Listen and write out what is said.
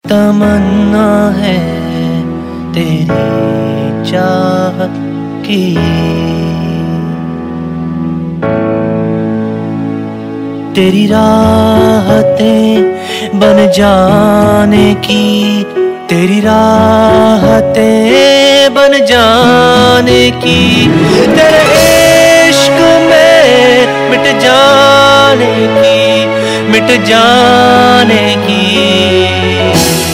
तमन्ना है तेरी चाहत की। तेरी राहतें बन जाने की, तेरी राहतें बन जाने की, तेरे इश्क में मिट जाने की, मिट जाने की।